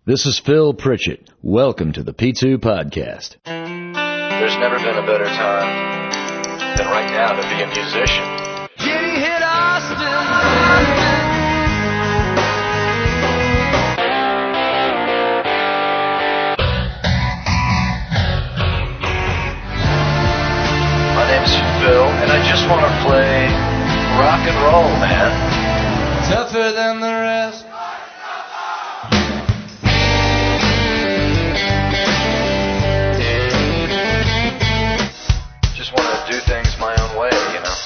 This is Phil Pritchett. Welcome to the P2 Podcast. There's never been a better time than right now to be a musician. Kitty hit Austin. My name's Phil, and I just want to play rock and roll, man. Tougher than the rest. Just want to do things my own way, you know.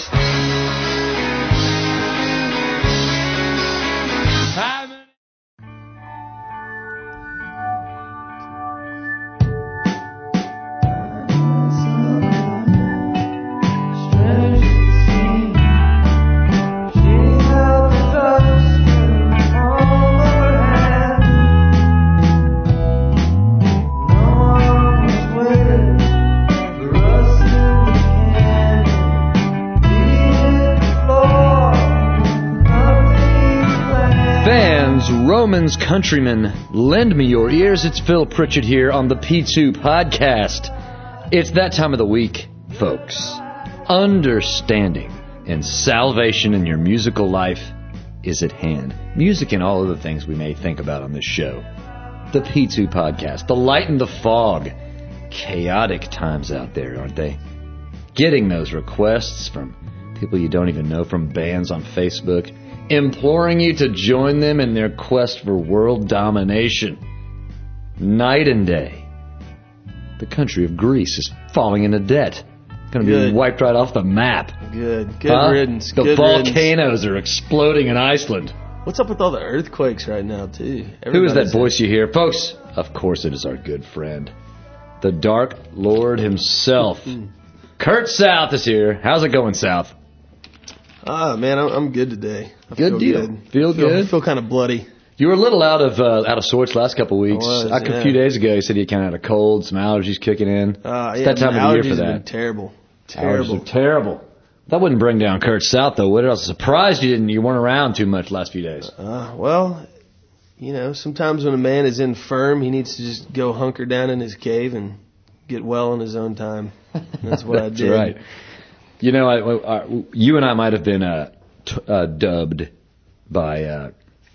Romans, countrymen, lend me your ears. It's Phil Pritchett here on the P2 Podcast. It's that time of the week, folks. Understanding and salvation in your musical life is at hand. Music and all other things we may think about on this show. The P2 Podcast, the light in the fog. Chaotic times out there, aren't they? Getting those requests from people you don't even know, from bands on Facebook, imploring you to join them in their quest for world domination. Night and day. The country of Greece is falling into debt. Going to be wiped right off the map. Good riddance. The volcanoes are exploding in Iceland. What's up with all the earthquakes right now, too? Who is that voice you hear? Folks, of course it is our good friend, the Dark Lord himself. Kurt South is here. How's it going, South? Man, I'm good today. Good deal. Feel good? Feel kind of bloody. You were a little out of sorts last couple of weeks. A few days ago, you said you kind of had a cold, some allergies kicking in. It's that time of the year for that. Been terrible. Allergies are terrible. That wouldn't bring down Kurt South, though, would it? I was surprised you weren't around too much last few days. Well, you know, sometimes when a man is infirm, he needs to just go hunker down in his cave and get well in his own time. That's what I did. That's right. You know, you and I might have been dubbed by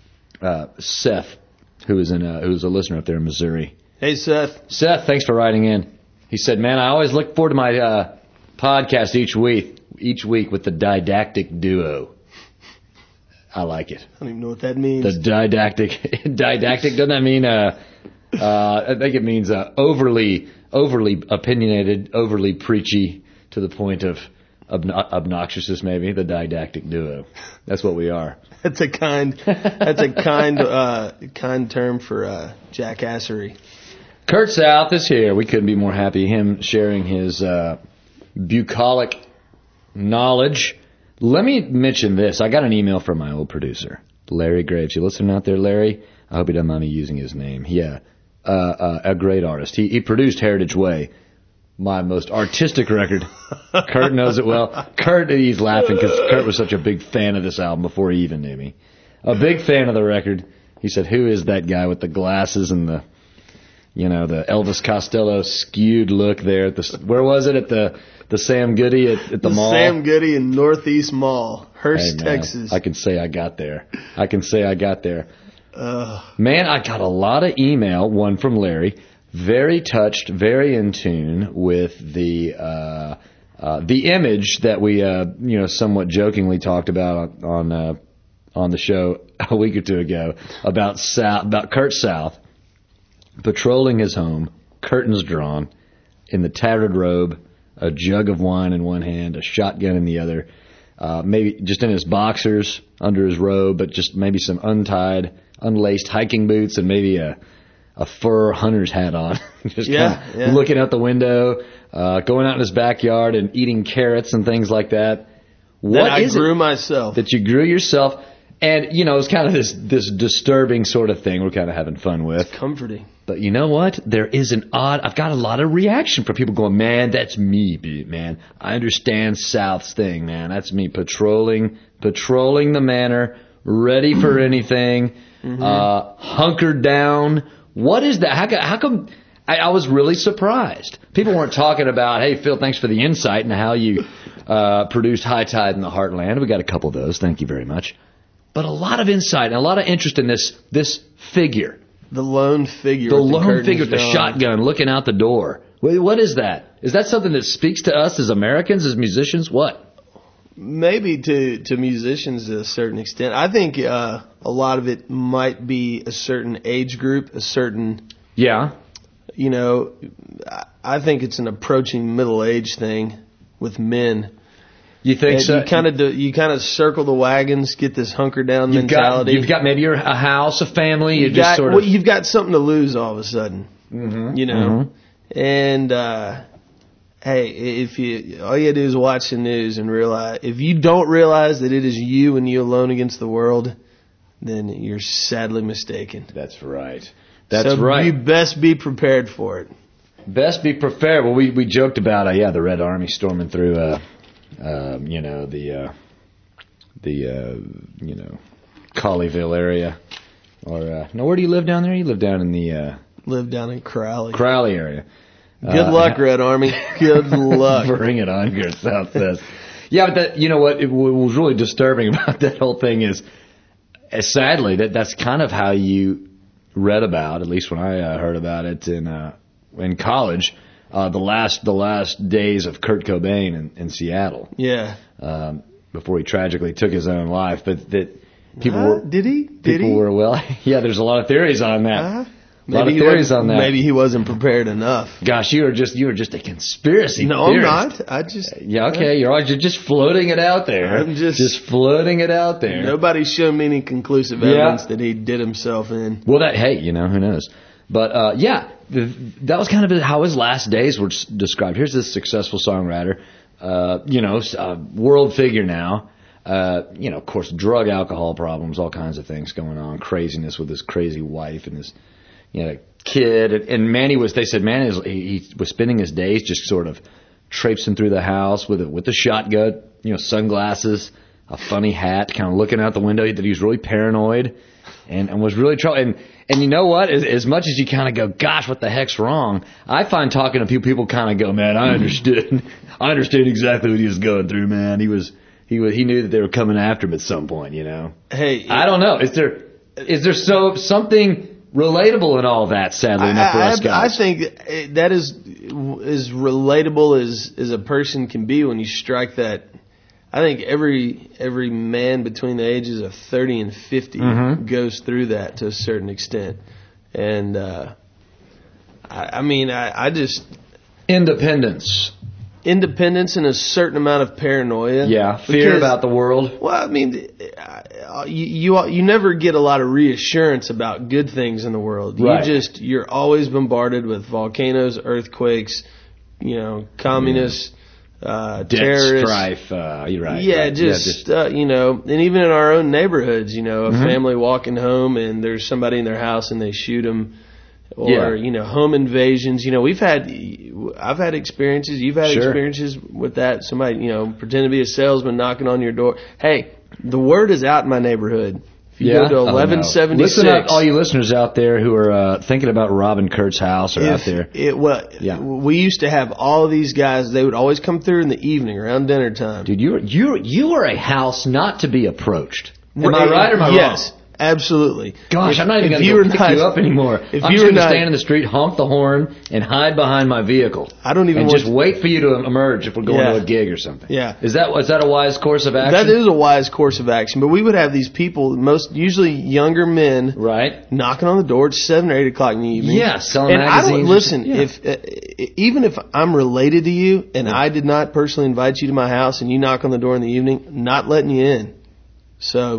Seth, who's a listener up there in Missouri. Hey, Seth. Seth, thanks for writing in. He said, "Man, I always look forward to my podcast each week with the didactic duo." I like it. I don't even know what that means. The didactic. Didactic, doesn't that mean? I think it means overly opinionated, overly preachy, to the point of obnoxiousness, maybe. The didactic duo. That's what we are. That's a kind term for jackassery. Kurt South is here. We couldn't be more happy. Him sharing his bucolic knowledge. Let me mention this. I got an email from my old producer, Larry Graves. You listening out there, Larry? I hope he doesn't mind me using his name. Yeah, a great artist. He produced Heritage Way, my most artistic record. Kurt knows it well. He's laughing because Kurt was such a big fan of this album before he even knew me. A big fan of the record. He said, "Who is that guy with the glasses and the Elvis Costello skewed look there at the, where was it, at the Sam Goody at the mall?" Sam Goody in Northeast Mall, Hurst, Texas. I can say I got there. Man, I got a lot of email, one from Larry, very touched, very in tune with the image that we somewhat jokingly talked about on the show a week or two ago about Kurt South patrolling his home, curtains drawn, in the tattered robe, a jug of wine in one hand, a shotgun in the other, maybe just in his boxers under his robe, but just maybe some untied, unlaced hiking boots and maybe a fur hunter's hat on. Just looking out the window, going out in his backyard and eating carrots and things like that. I grew myself. That you grew yourself. And, it's kind of this disturbing sort of thing we're kind of having fun with. It's comforting. But you know what? There is I've got a lot of reaction from people going, "Man, that's me, man. I understand South's thing, man. That's me patrolling the manor, ready for anything." hunkered down. What is that? How come? I was really surprised. People weren't talking about, hey, Phil, thanks for the insight into how you produced High Tide in the Heartland. We got a couple of those. Thank you very much. But a lot of insight and a lot of interest in this figure. The lone figure. The with lone figure with the curtains shotgun looking out the door. What is that? Is that something that speaks to us as Americans, as musicians? What? Maybe to musicians to a certain extent. I think a lot of it might be a certain age group, a certain... Yeah. You know, I think it's an approaching middle age thing with men. You think and so? You kind of circle the wagons, get this hunker down mentality. You've got maybe a house, a family. You've got something to lose all of a sudden. Mm-hmm. You know, and hey, all you gotta do is watch the news and realize if you don't realize that it is you and you alone against the world, then you're sadly mistaken. That's right. That's right. You best be prepared for it. Best be prepared. Well, we joked about the Red Army storming through Colleyville area, or no, where do you live down there? You live down in the live down in Crowley area. Good luck, Red Army. Good luck. Bring it on, Good South says. Yeah, but you know what? What was really disturbing about that whole thing is, sadly, that's kind of how you read about, at least when I heard about it in college, the last days of Kurt Cobain in Seattle. Yeah. Before he tragically took his own life, but that people were did he? Yeah. There's a lot of theories on that. Maybe he wasn't prepared enough. Gosh, you were just a conspiracy theorist. I'm not. Yeah, okay. You're just floating it out there. I'm just floating it out there. Nobody's shown me any conclusive evidence that he did himself in. Well, who knows? But that was kind of how his last days were described. Here's this successful songwriter, world figure now. Of course, drug, alcohol problems, all kinds of things going on, craziness with his crazy wife and his kid. And they said he was spending his days just sort of traipsing through the house with a shotgun, sunglasses, a funny hat, kind of looking out the window, that he was really paranoid and was really trouble. And you know what? As much as you kind of go, gosh, what the heck's wrong? I find talking to people kind of go, man, I understood. I understood exactly what he was going through, man. He knew that they were coming after him at some point, Hey, I don't know. Is there something relatable in all that, sadly enough, for us guys? I think that is as relatable as a person can be when you strike that. I think every man between the ages of 30 and 50 goes through that to a certain extent. And I just... Independence and a certain amount of paranoia. Yeah, fear about the world. Well, you never get a lot of reassurance about good things in the world. Right. You're always bombarded with volcanoes, earthquakes, communists, terrorists, strife. You're right. Yeah, right. and even in our own neighborhoods, a family walking home and there's somebody in their house and they shoot them. Or, home invasions. I've had experiences. You've had experiences with that. Somebody, pretend to be a salesman knocking on your door. Hey, the word is out in my neighborhood. If you go to 1176. Listen up, all you listeners out there who are thinking about robbing Kurt's house out there. We used to have all of these guys. They would always come through in the evening around dinner time. Dude, you are a house not to be approached. Am I right or am I wrong? Yes. Absolutely. Gosh, I'm not even going to pick you up anymore. I'm just going to stand in the street, honk the horn, and hide behind my vehicle. Just wait for you to emerge if we're going to a gig or something. Yeah. Is that a wise course of action? That is a wise course of action. But we would have these people, usually younger men, right, knocking on the door at 7 or 8 o'clock in the evening. Yeah, selling magazines. Even if I'm related to you and I did not personally invite you to my house and you knock on the door in the evening, not letting you in. So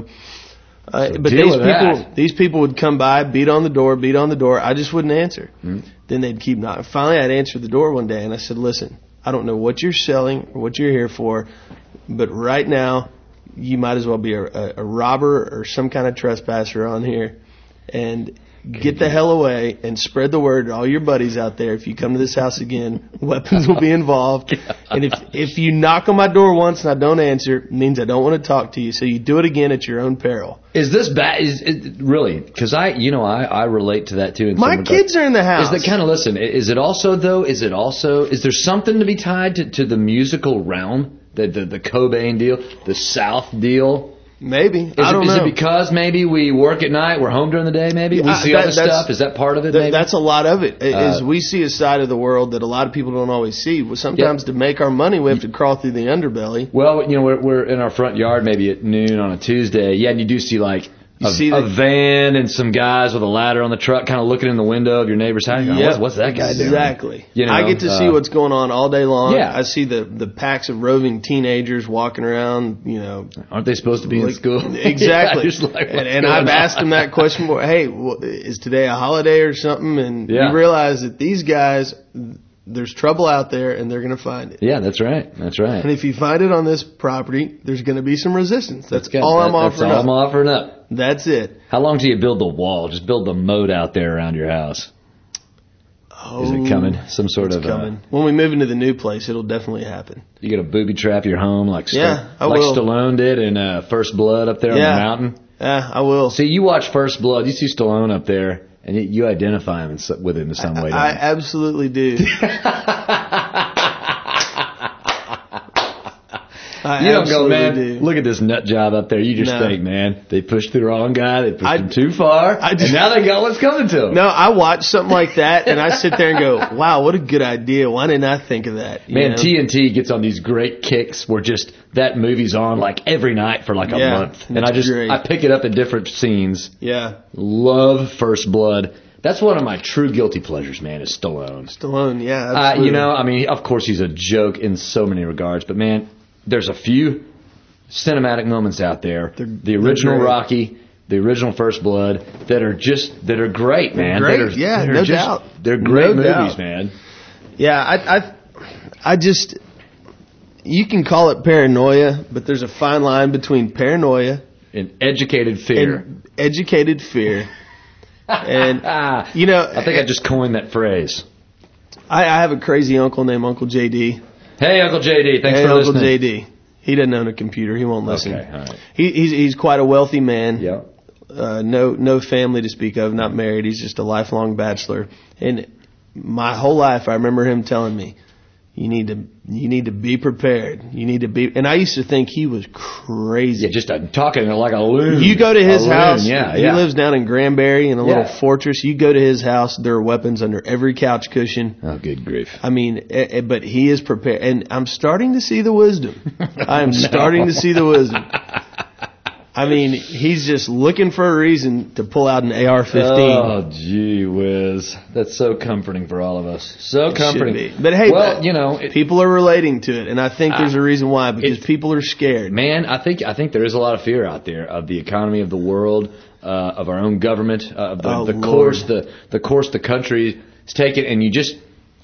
these people would come by, beat on the door. I just wouldn't answer. Mm-hmm. Then they'd keep knocking. Finally, I'd answer the door one day, and I said, listen, I don't know what you're selling or what you're here for, but right now you might as well be a robber or some kind of trespasser on here. And get the hell away and spread the word to all your buddies out there. If you come to this house again, weapons will be involved. And if you knock on my door once and I don't answer, it means I don't want to talk to you. So you do it again at your own peril. Is this bad? Is it really? Because I relate to that too. My kids are in the house. Is it also though? Is there something to be tied to the musical realm? The Cobain deal, the South deal? Maybe. I don't know. Is it because maybe we work at night, we're home during the day maybe? We see all this stuff? Is that part of it maybe? That's a lot of it. Is we see a side of the world that a lot of people don't always see. Sometimes to make our money, we have to crawl through the underbelly. Well, we're in our front yard maybe at noon on a Tuesday. Yeah, and you do see like a van and some guys with a ladder on the truck kind of looking in the window of your neighbor's house. What's that guy doing? Exactly. I get to see what's going on all day long. Yeah. I see the packs of roving teenagers walking around, Aren't they supposed to be in school? Exactly. Yeah, and I've asked them that question before. Hey, is today a holiday or something? And you realize that these guys, there's trouble out there and they're going to find it. Yeah, that's right. And if you find it on this property, there's going to be some resistance. That's all I'm offering up. That's all I'm offering up. That's it. How long do you build the wall? Just build the moat out there around your house. Is it coming? Coming. When we move into the new place, it'll definitely happen. You going to booby trap your home like I will. Stallone did in First Blood up there on the mountain? Yeah, I will. See, you watch First Blood, you see Stallone up there, and you identify him with him in some way. I absolutely do. You don't go, man, look at this nut job up there. You just think, man, they pushed the wrong guy. They pushed him too far. And now they got what's coming to them. No, I watch something like that, and I sit there and go, wow, what a good idea. Why didn't I think of that? Man, TNT gets on these great kicks where just that movie's on like every night for like a month. And I pick it up in different scenes. Yeah. Love First Blood. That's one of my true guilty pleasures, man, is Stallone. Yeah, absolutely. Of course he's a joke in so many regards, but man, there's a few cinematic moments out there. The original Rocky, the original First Blood, that are great, man. Great, no doubt. They're great movies, man. Yeah, I just, you can call it paranoia, but there's a fine line between paranoia and educated fear. And, I think I just coined that phrase. I have a crazy uncle named Uncle JD. Hey, Uncle JD, thanks for listening. Hey, Uncle JD. He doesn't own a computer. He won't listen. Okay, all right. He's quite a wealthy man. Yeah. No family to speak of, not married. He's just a lifelong bachelor. And my whole life, I remember him telling me, you need to be prepared. And I used to think he was crazy. Yeah, just talking like a loon. You go to his house. He lives down in Granbury in a little fortress. You go to his house, there are weapons under every couch cushion. Oh, good grief. I mean, but he is prepared. And I'm starting to see the wisdom. I am starting to see the wisdom. I mean, he's just looking for a reason to pull out an AR-15. Oh, gee whiz. That's so comforting for all of us. So comforting. But hey, people are relating to it, and I think there's a reason why, because people are scared. Man, I think there is a lot of fear out there of the economy of the world, of our own government, of the course the country is taking, and you just,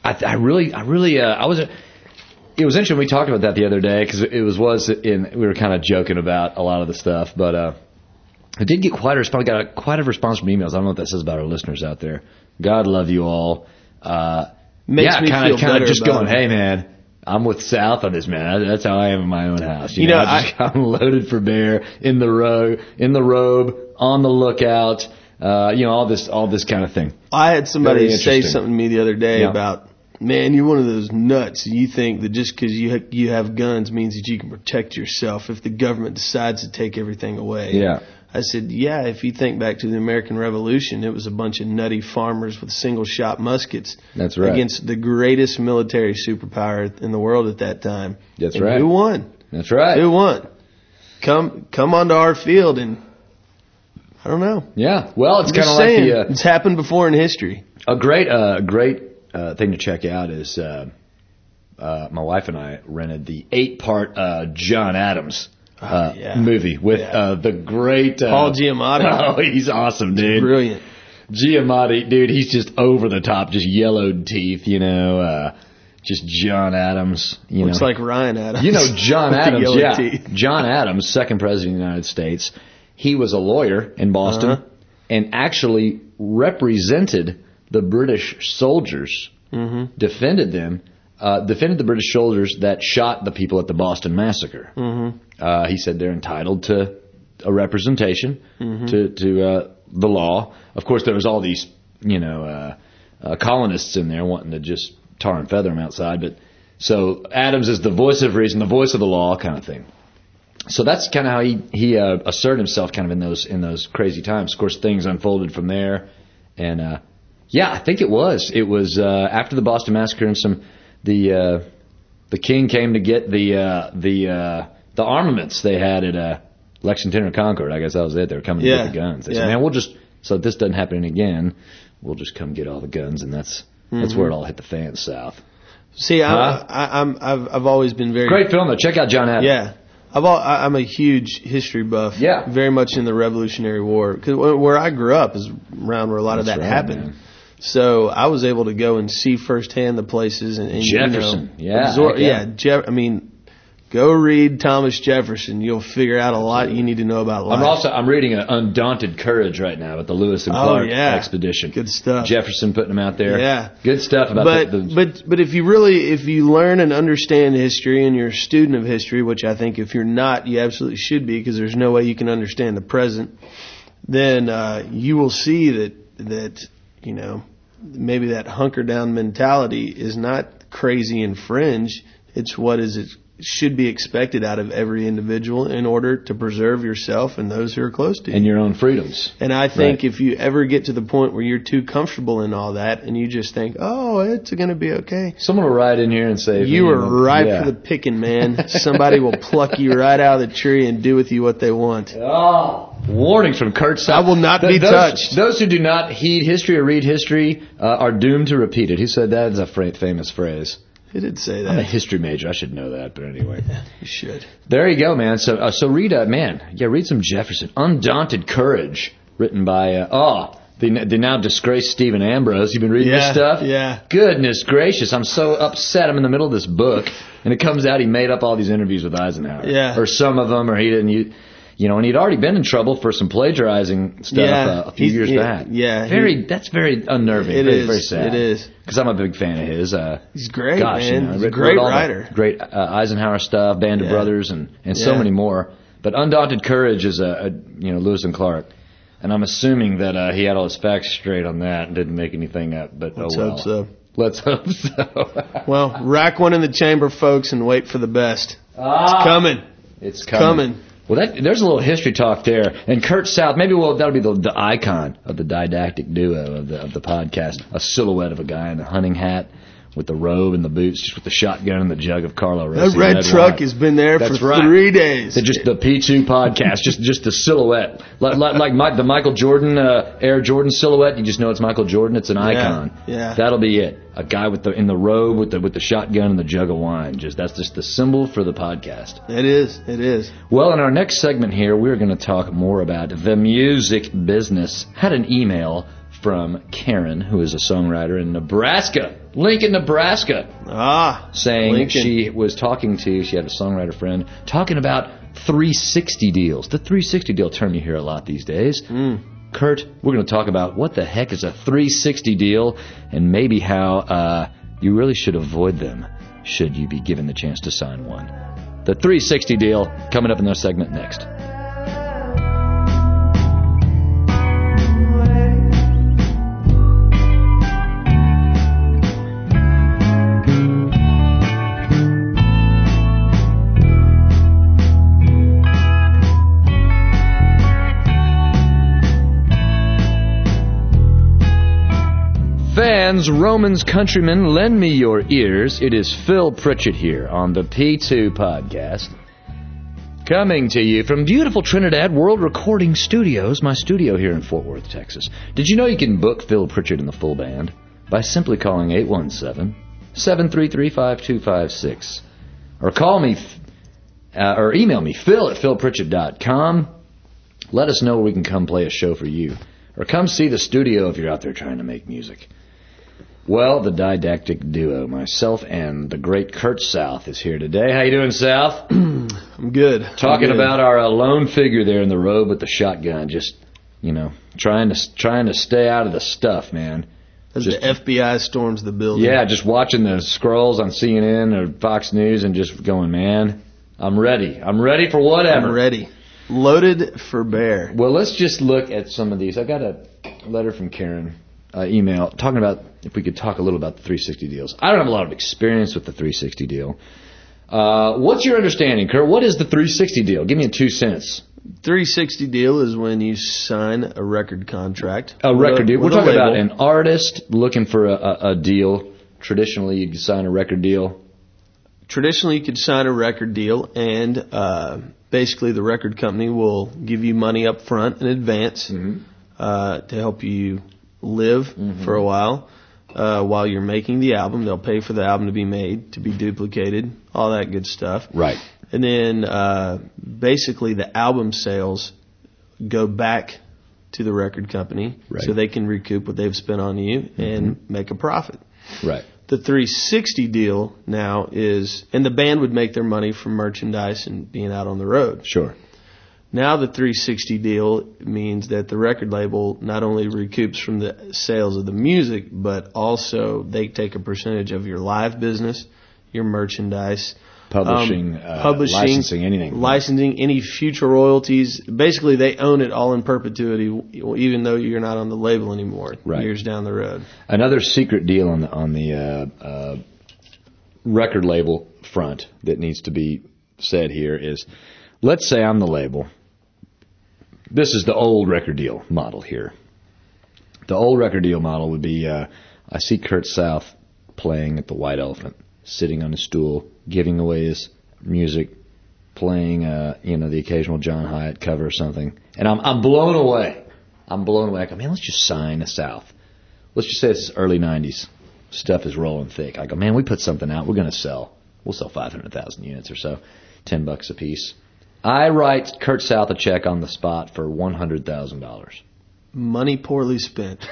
it was interesting. We talked about that the other day because we were kind of joking about a lot of the stuff, but I did get quite a response from emails. I don't know what that says about our listeners out there. God love you all. Makes me feel better just about going, hey man, I'm with South on this, man. That's how I am in my own house. I'm loaded for bear in the robe, on the lookout. All this kind of thing. I had somebody say something to me the other day about, man, you're one of those nuts. You think that just because you have guns means that you can protect yourself if the government decides to take everything away. Yeah. I said, yeah, if you think back to the American Revolution, it was a bunch of nutty farmers with single-shot muskets. That's right. Against the greatest military superpower in the world at that time. That's right. Who won? That's right. Who won? Come onto our field and I don't know. Yeah. Well, it's kind of like it's happened before in history. A great thing to check out is my wife and I rented the 8-part John Adams movie with the great Paul Giamatti. Oh, he's awesome, dude. Brilliant. Giamatti, dude, he's just over the top, just yellowed teeth, just John Adams. Looks like Ryan Adams. John Adams, teeth. John Adams, second president of the United States. He was a lawyer in Boston and actually represented the British soldiers, defended the British soldiers that shot the people at the Boston Massacre. He said they're entitled to a representation to the law. Of course, there was all these colonists in there wanting to just tar and feather them outside. But so Adams is the voice of reason, the voice of the law, kind of thing. So that's kind of how he asserted himself, kind of in those crazy times. Of course, things unfolded from there, and I think it was after the Boston Massacre, and the king came to get the armaments they had at Lexington or Concord. I guess that was it. They were coming to get the guns. They said, "Man, so if this doesn't happen again, we'll just come get all the guns," and that's where it all hit the fan south. See, I've always been very great film though. Check out John Adams. Yeah. I'm a huge history buff. Yeah. Very much in the Revolutionary War. Because where I grew up is around where a lot of that happened. Man. So I was able to go and see firsthand the places. And Jefferson. Go read Thomas Jefferson. You'll figure out a lot you need to know about life. I'm reading Undaunted Courage right now with the Lewis and Clark expedition. Good stuff. Jefferson putting them out there. Yeah. Good stuff about But if you learn and understand history and you're a student of history, which I think if you're not, you absolutely should be, because there's no way you can understand the present, then you will see that maybe that hunker down mentality is not crazy and fringe. It's what should be expected out of every individual in order to preserve yourself and those who are close to you. And your own freedoms. And I think if you ever get to the point where you're too comfortable in all that and you just think, oh, it's going to be okay. Someone will write in here and say, you are ripe for the picking, man. Somebody will pluck you right out of the tree and do with you what they want. Oh, warning from Kurt South. I will not be touched. Those who do not heed history or read history are doomed to repeat it. He said that is a famous phrase. He did say that. I'm a history major. I should know that, but anyway. Yeah, you should. There you go, man. So read read some Jefferson. Undaunted Courage, written by the now disgraced Stephen Ambrose. You've been reading this stuff? Yeah. Goodness gracious, I'm so upset. I'm in the middle of this book, and it comes out he made up all these interviews with Eisenhower. Yeah. Or some of them, or he didn't. And he'd already been in trouble for some plagiarizing stuff a few years back. Yeah. That's very unnerving. It is. Very sad. It is. Because I'm a big fan of his. He's great, man. He's a great writer. Great Eisenhower stuff, Band of Brothers, and so many more. But Undaunted Courage is Lewis and Clark. And I'm assuming that he had all his facts straight on that and didn't make anything up. But Let's hope so. Let's hope so. Well, rack one in the chamber, folks, and wait for the best. It's coming. It's coming. Well, there's a little history talk there. And Kurt South, that'll be the icon of the didactic duo of the podcast. A silhouette of a guy in a hunting hat with the robe and the boots, just with the shotgun and the jug of Carlo Rossi. That red truck has been there for 3 days. Just the P2 podcast, just the silhouette. Like the Michael Jordan, Air Jordan silhouette, you just know it's Michael Jordan. It's an icon. Yeah. That'll be it. A guy in the robe with the shotgun and the jug of wine. That's just the symbol for the podcast. It is. Well, in our next segment here, we're going to talk more about the music business. Had an email from Karen, who is a songwriter in Nebraska, Lincoln, Nebraska, saying Lincoln. she had a songwriter friend, talking about 360 deals. The 360 deal term you hear a lot these days. Kurt, we're going to talk about what the heck is a 360 deal and maybe how you really should avoid them should you be given the chance to sign one. The 360 deal coming up in our segment next. Fans, Romans, countrymen, lend me your ears. It is Phil Pritchett here on the P2 Podcast, coming to you from beautiful Trinidad World Recording Studios, my studio here in Fort Worth, Texas. Did you know you can book Phil Pritchett and the full band by simply calling 817-733-5256, or call me or email me, phil@philpritchett.com. Let us know where we can come play a show for you, or come see the studio if you're out there trying to make music. Well, the didactic duo, myself and the great Kurt South, is here today. How you doing, South? I'm good. Talking about our lone figure there in the robe with the shotgun, just trying to stay out of the stuff, man. As the FBI storms the building. Yeah, just watching the scrolls on CNN or Fox News and just going, man, I'm ready. I'm ready for whatever. I'm ready. Loaded for bear. Well, let's just look at some of these. I got a letter from Karen, email, talking about if we could talk a little about the 360 deals. I don't have a lot of experience with the 360 deal. What's your understanding, Kurt? What is the 360 deal? Give me a 2 cents. 360 deal is when you sign a record contract. A record deal. We're talking about an artist looking for a deal. Traditionally, you could sign a record deal. Traditionally, you could sign a record deal, and basically the record company will give you money up front in advance to help you live for a while you're making the album. They'll pay for the album to be made, to be duplicated, all that good stuff. Right. And then basically the album sales go back to the record company so they can recoup what they've spent on you and make a profit. Right. The 360 deal now is, and the band would make their money from merchandise and being out on the road. Sure. Now the 360 deal means that the record label not only recoups from the sales of the music, but also they take a percentage of your live business, your merchandise, publishing, licensing, anything. Licensing, any future royalties. Basically, they own it all in perpetuity, even though you're not on the label anymore, years down the road. Another secret deal on the record label front that needs to be said here is, let's say I'm the label. This is the old record deal model here. The old record deal model would be, I see Kurt South playing at the White Elephant, sitting on a stool, giving away his music, playing, the occasional John Hyatt cover or something. And I'm blown away. I'm blown away. I go, man, let's just sign the South. Let's just say it's early 90s. Stuff is rolling thick. I go, man, we put something out. We're going to sell. We'll sell 500,000 units or so, $10 a piece. I write Kurt South a check on the spot for $100,000. Money poorly spent.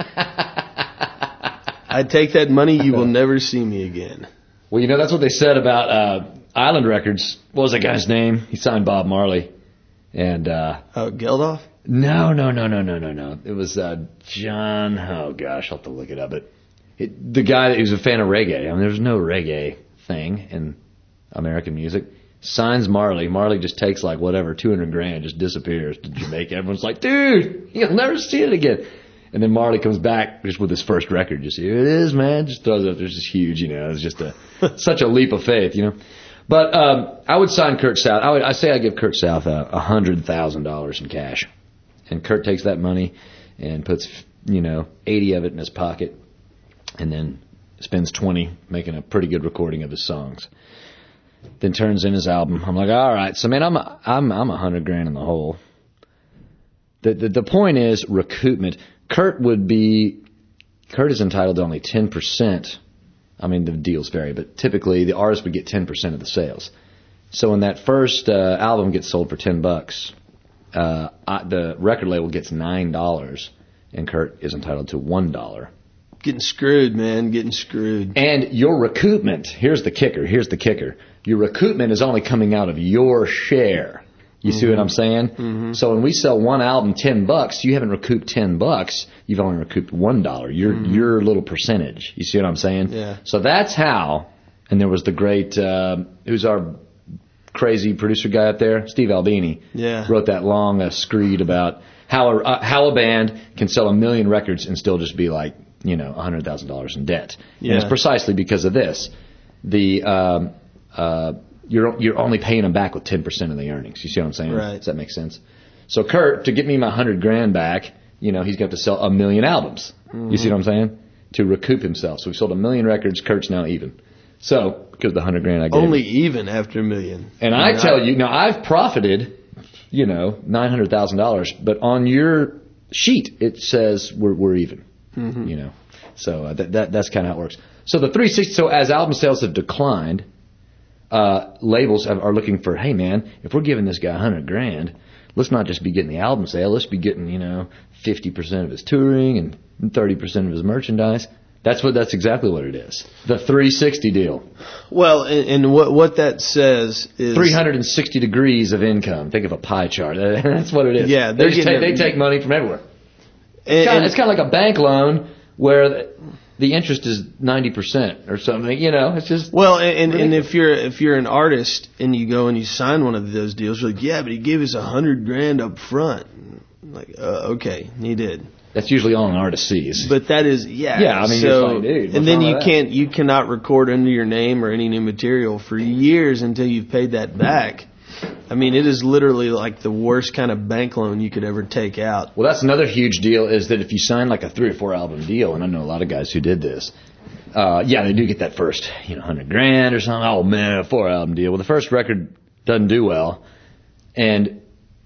I take that money, you will never see me again. Well, that's what they said about Island Records. What was that guy's name? He signed Bob Marley. And Geldof? No. It was John. Oh gosh, I'll have to look it up. But the guy that was a fan of reggae. I mean, there's no reggae thing in American music. Signs Marley. Marley just takes like whatever, $200,000, just disappears to Jamaica. Everyone's like, dude, you'll never see it again. And then Marley comes back just with his first record. Just, here it is, man. Just throws it up. There's just huge, It's just such a leap of faith, But I would sign Kurt South. I say I give Kurt South $100,000 in cash. And Kurt takes that money and puts, 80 of it in his pocket, and then spends 20 making a pretty good recording of his songs. Then turns in his album. I'm like, all right, so man, I'm $100,000 in the hole. The point is recoupment. Kurt is entitled to only 10%. I mean, the deals vary, but typically the artist would get 10% of the sales. So when that first album gets sold for $10, the record label gets $9, and Kurt is entitled to $1. Getting screwed, man. Getting screwed. And your recoupment, here's the kicker. Your recoupment is only coming out of your share. You see what I'm saying? Mm-hmm. So when we sell one album $10, you haven't recouped $10. You've only recouped $1. Your little percentage. You see what I'm saying? Yeah. So that's how. And there was the great, who's our crazy producer guy up there? Steve Albini. Yeah. Wrote that long screed about how a band can sell 1 million records and still just be like, $100,000 in debt. Yeah. And it's precisely because of this. You're only paying them back with 10% of the earnings. You see what I'm saying? Right. Does that make sense? So Kurt, to get me my $100,000 back, he's got to sell 1 million albums. Mm-hmm. You see what I'm saying? To recoup himself. So we sold 1 million records. Kurt's now even. So because the $100,000 I gave only him. Even after 1 million. And I tell you, now I've profited, $900,000, but on your sheet it says we're even. Mm-hmm. So that's kind of how it works. So the 360. So as album sales have declined. Labels are looking for, hey man, if we're giving this guy $100,000, let's not just be getting the album sale. Let's be getting 50% of his touring and 30% of his merchandise. That's exactly what it is. The 360 deal. Well, and what that says is 360 degrees of income. Think of a pie chart. That's what it is. Yeah, they take money from everywhere. It's kind of like a bank loan where the interest is 90% or something. It's just and if you're an artist and you go and you sign one of those deals, you're like, yeah, but he gave us $100,000 up front. Like, okay, he did. That's usually all an artist sees. But that is, yeah. Yeah, I mean, so, you're like, dude, and then you cannot record under your name or any new material for years until you've paid that back. I mean, it is literally like the worst kind of bank loan you could ever take out. Well, that's another huge deal is that if you sign like a 3 or 4 album deal, and I know a lot of guys who did this, they do get that first, $100,000 or something. Oh man, a 4 album deal. Well, the first record doesn't do well, and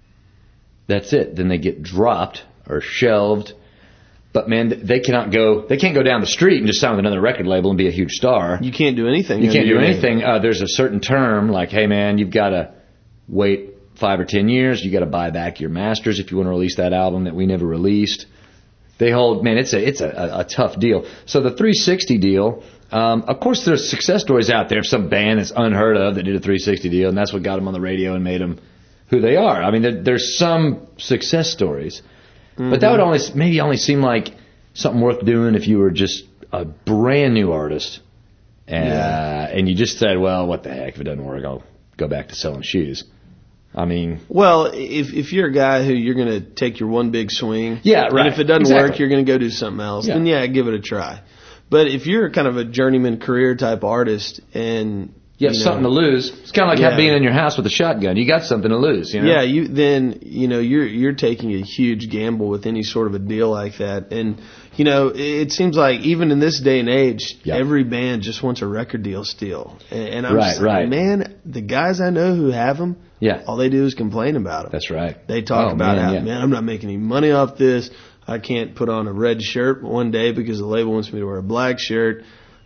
that's it. Then they get dropped or shelved. But man, they can't go down the street and just sign with another record label and be a huge star. You can't do anything. You can't do anything. There's a certain term like, hey man, you've got to wait 5 or 10 years. You got to buy back your masters if you want to release that album that we never released. They hold, man, it's a tough deal. So the 360 deal, of course there's success stories out there of some band that's unheard of that did a 360 deal, and that's what got them on the radio and made them who they are. I mean, there's some success stories. But that would only seem like something worth doing if you were just a brand new artist, and you just said, well, what the heck, if it doesn't work, I'll go back to selling shoes. I mean, well, if you're a guy who you're going to take your one big swing, yeah, right, and if it doesn't work, you're going to go do something else, then give it a try. But if you're kind of a journeyman career type artist and you have something to lose. It's kind of like being in your house with a shotgun. You got something to lose. Yeah, you're taking a huge gamble with any sort of a deal like that. And it seems like even in this day and age, every band just wants a record deal still. And I'm just like, man, the guys I know who have them, all they do is complain about them. That's right. They talk about how, man, I'm not making any money off this. I can't put on a red shirt one day because the label wants me to wear a black shirt.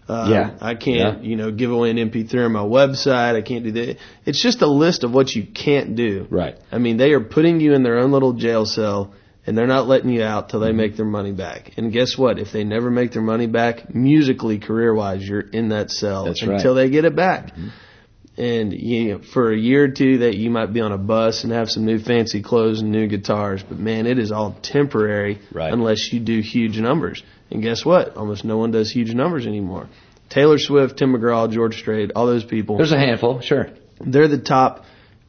I can't, give away an MP3 on my website. I can't do that. It's just a list of what you can't do. Right. I mean, they are putting you in their own little jail cell, and they're not letting you out till they make their money back. And guess what? If they never make their money back, musically, career-wise, you're in that cell until they get it back. Mm-hmm. And for a year or two, that you might be on a bus and have some new fancy clothes and new guitars. But man, it is all temporary unless you do huge numbers. And guess what? Almost no one does huge numbers anymore. Taylor Swift, Tim McGraw, George Strait, all those people. There's a handful, sure. They're the top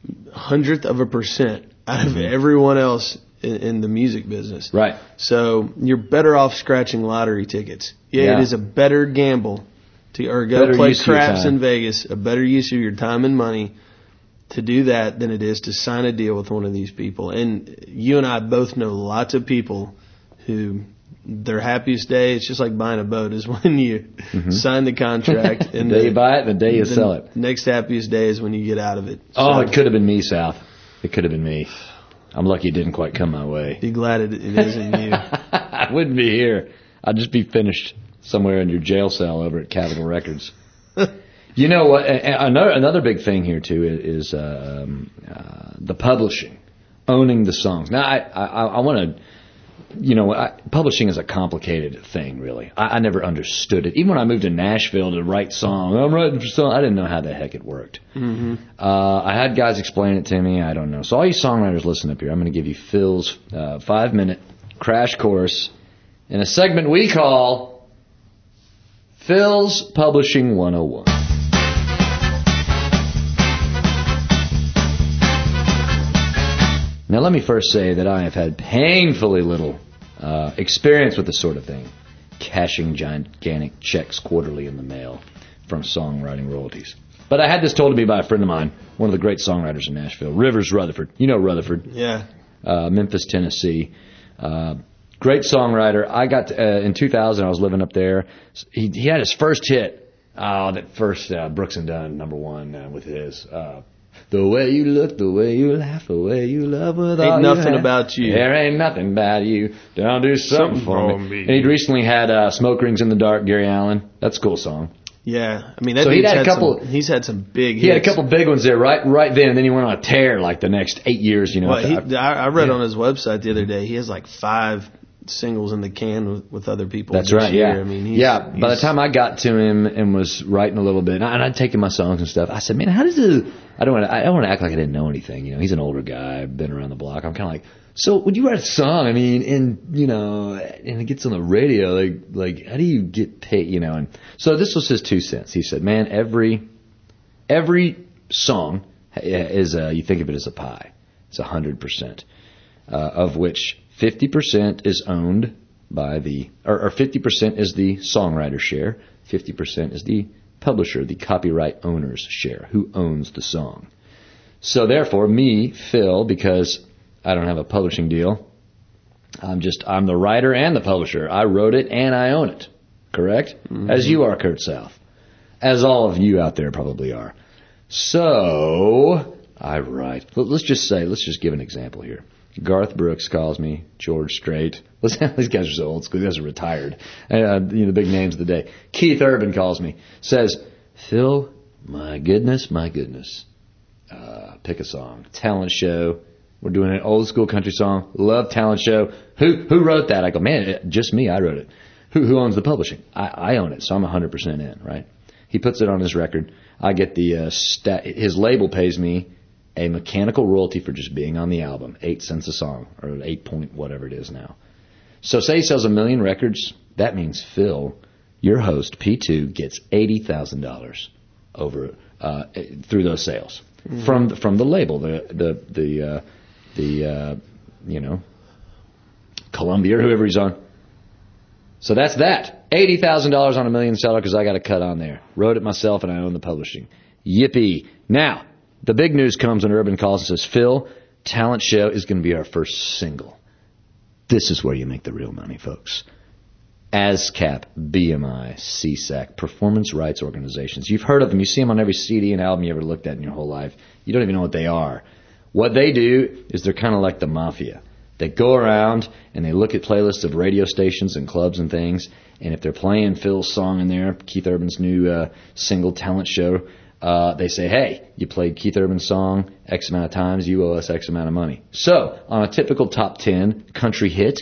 100% out of everyone else in the music business. Right. So you're better off scratching lottery tickets. Yeah, it is a better gamble or go play craps in Vegas, a better use of your time and money to do that than it is to sign a deal with one of these people. And you and I both know lots of people who their happiest day, it's just like buying a boat, is when you sign the contract. And the day you buy it, the day you sell it. Next happiest day is when you get out of it. Oh, it could have been me, South. It could have been me. I'm lucky it didn't quite come my way. Be glad it isn't you. I wouldn't be here. I'd just be finished somewhere in your jail cell over at Capitol Records. You know what? Another big thing here too is the publishing, owning the songs. Now I want to, publishing is a complicated thing, really. I never understood it. Even when I moved to Nashville to write songs, I'm writing for songs. I didn't know how the heck it worked. Mm-hmm. I had guys explain it to me. I don't know. So all you songwriters, listen up here. I'm going to give you Phil's 5-minute crash course in a segment we call Phil's Publishing 101. Now, let me first say that I have had painfully little experience with this sort of thing, cashing gigantic checks quarterly in the mail from songwriting royalties. But I had this told to me by a friend of mine, one of the great songwriters in Nashville, Rivers Rutherford. You know Rutherford. Yeah. Memphis, Tennessee. Great songwriter. I got in 2000. I was living up there. He had his first hit. That first Brooks and Dunn #1 with his the way you look, the way you laugh, the way you love with all ain't you nothing have. About you. There ain't nothing about you. Don't do something for me. And he'd recently had Smoke Rings in the Dark, Gary Allen. That's a cool song. Yeah, I mean that. So he's had some big hits. He had a couple big ones there right then, and then he went on a tear like the next 8 years. Well, I read on his website the other day he has like 5 singles in the can with other people. That's right. Year. Yeah. I mean, by the time I got to him and was writing a little bit, and I'd taken my songs and stuff, I said, man, how does it? I don't want to act like I didn't know anything. You know, he's an older guy, been around the block. I'm kind of like, so when you write a song, I mean, and it gets on the radio, like how do you get paid? You know, and so this was his 2 cents. He said, man, every song is you think of it as a pie. It's 100%, of which 50% is owned by or 50% is the songwriter share, 50% is the publisher, the copyright owner's share, who owns the song. So therefore, me, Phil, because I don't have a publishing deal, I'm the writer and the publisher. I wrote it and I own it. Correct? Mm-hmm. As you are, Kurt South. As all of you out there probably are. So I write. Let's just give an example here. Garth Brooks calls me, George Strait. These guys are so old school. These guys are retired. The big names of the day. Keith Urban calls me, says, Phil, my goodness. Pick a song. Talent show. We're doing an old school country song. Love talent show. Who wrote that? I go, man, just me. I wrote it. Who owns the publishing? I own it, so I'm 100% in, right? He puts it on his record. I get his label pays me a mechanical royalty for just being on the album, 8 cents a song, or 8 point whatever it is now. So say he sells 1 million records, that means Phil, your host, P2, gets $80,000 over through those sales from the label, the Columbia or whoever he's on. So that's that. $80,000 on 1 million seller because I got a cut on there. Wrote it myself and I own the publishing. Yippee. Now, the big news comes when Urban calls and says, Phil, Talent Show is going to be our first single. This is where you make the real money, folks. ASCAP, BMI, CSAC, performance rights organizations. You've heard of them. You see them on every CD and album you ever looked at in your whole life. You don't even know what they are. What they do is they're kind of like the mafia. They go around and they look at playlists of radio stations and clubs and things, and if they're playing Phil's song in there, Keith Urban's new single, Talent Show, they say, hey, you played Keith Urban's song X amount of times, you owe us X amount of money. So, on a typical top 10 country hit,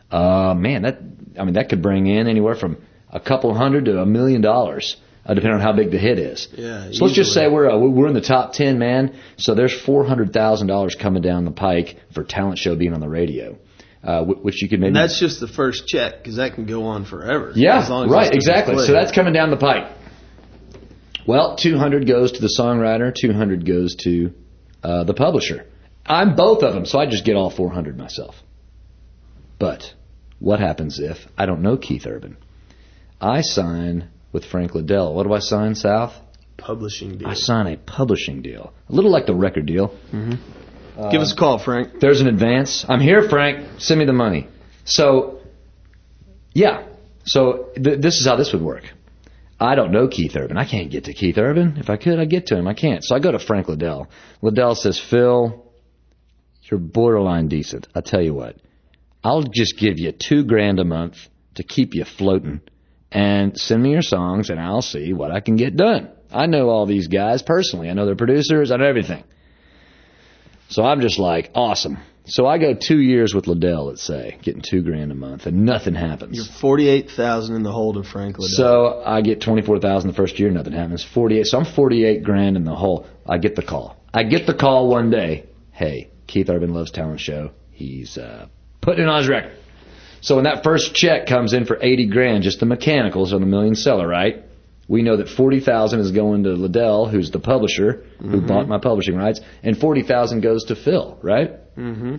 that could bring in anywhere from a couple hundred to $1 million, depending on how big the hit is. Yeah, so let's just say we're in the top 10, man. So there's $400,000 coming down the pike for Talent Show being on the radio, which you could maybe. And that's just the first check, because that can go on forever. Yeah, as long as right, exactly. So that's coming down the pike. Well, 200 goes to the songwriter, 200 goes to the publisher. I'm both of them, so I just get all 400 myself. But what happens if I don't know Keith Urban? I sign with Frank Liddell. What do I sign, South? Publishing deal. I sign a publishing deal. A little like the record deal. Mm-hmm. Give us a call, Frank. There's an advance. I'm here, Frank. Send me the money. So, yeah. So this is how this would work. I don't know Keith Urban. I can't get to Keith Urban. If I could, I'd get to him. I can't. So I go to Frank Liddell. Liddell says, Phil, you're borderline decent. I tell you what. I'll just give you $2,000 a month to keep you floating, and send me your songs, and I'll see what I can get done. I know all these guys personally. I know their producers. I know everything. So I'm just like, awesome. So I go 2 years with Liddell, let's say, getting $2,000 a month, and nothing happens. You're $48,000 in the hold of Frank Liddell. So I get $24,000 the first year, nothing happens. 48. So I'm $48,000 in the hole. I get the call. One day. Hey, Keith Urban Loves Talent Show. He's putting it on his record. So when that first check comes in for $80,000, just the mechanicals on the million seller, right? We know that $40,000 is going to Liddell, who's the publisher, who bought my publishing rights, and $40,000 goes to Phil, right? Mm-hmm.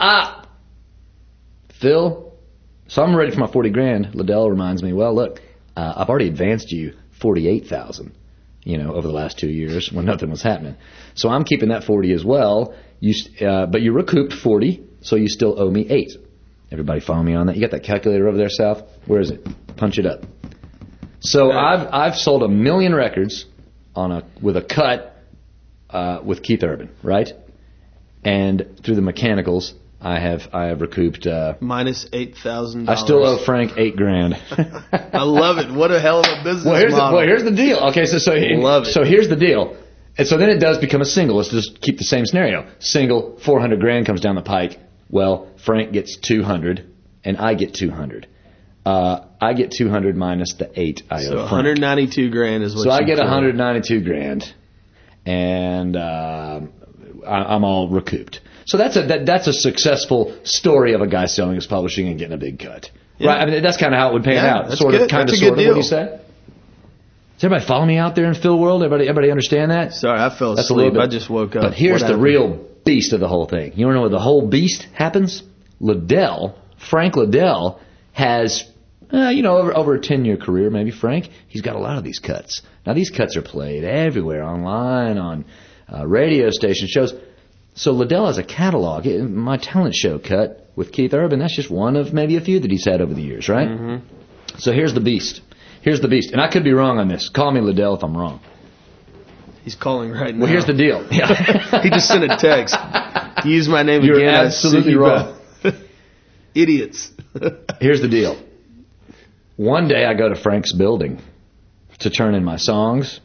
Phil, so I'm ready for my $40,000. Liddell reminds me, well, look, I've already advanced you $48,000, over the last 2 years when nothing was happening. So I'm keeping that 40 as well. But you recouped 40, so you still owe me 8. Everybody follow me on that? You got that calculator over there, South? Where is it? Punch it up. So I've sold 1 million records with a cut with Keith Urban, right? And through the mechanicals, I have recouped minus $8,000. I still owe Frank $8,000. I love it. What a hell of a business model. Here's the deal. Okay, so here's the deal. And so then it does become a single. Let's just keep the same scenario. Single, $400,000 comes down the pike. Well, Frank gets 200. and I get 200. I get 200 minus the 8 I owe So Frank. $192,000 is what. So you I get put. $192,000, and I'm all recouped. So that's a successful story of a guy selling his publishing and getting a big cut. Yeah. Right? I mean, that's kind of how it would pan out. That's Sort good. of, kind That's of, a sort good of. What do deal. you say? Does everybody follow me out there in Phil world? Everybody understand that? Sorry, I fell That's a little asleep. bit. I just woke up. But here's What the happened? real beast of the whole thing. You want to know where the whole beast happens? Frank Liddell has, over a 10-year career, maybe, Frank, he's got a lot of these cuts. Now, these cuts are played everywhere, online, on radio station shows. So Liddell has a catalog. My talent show cut with Keith Urban, that's just one of maybe a few that he's had over the years, right? Mm-hmm. So here's the beast. And I could be wrong on this. Call me Liddell if I'm wrong. He's calling right now. Well, here's the deal. He just sent a text. Use my name You're again. absolutely wrong. Idiots. Here's the deal. One day I go to Frank's building to turn in my songs,